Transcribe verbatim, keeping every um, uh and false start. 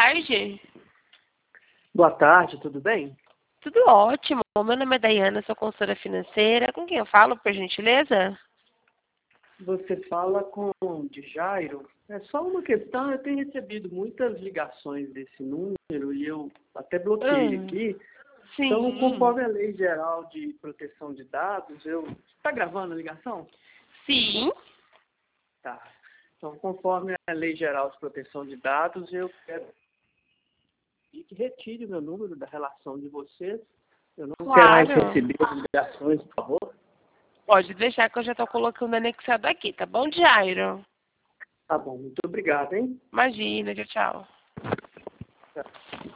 tarde. Boa tarde, tudo bem? Tudo ótimo. Meu nome é Daiana, sou consultora financeira. Com quem eu falo, por gentileza? Você fala com o de Jairo. É só uma questão, eu tenho recebido muitas ligações desse número e eu até bloqueei Hum, aqui. Então, sim. conforme a Lei Geral de Proteção de Dados, eu... Está gravando a ligação? Sim. Tá. Então, conforme a Lei Geral de Proteção de Dados, eu quero que retire o meu número da relação de vocês. Eu não quero mais Claro. receber ligações, por favor. Pode deixar que eu já estou colocando anexado aqui, tá bom, Jairo? Tá bom, muito obrigado, hein? Imagina, tchau, tchau. Tchau.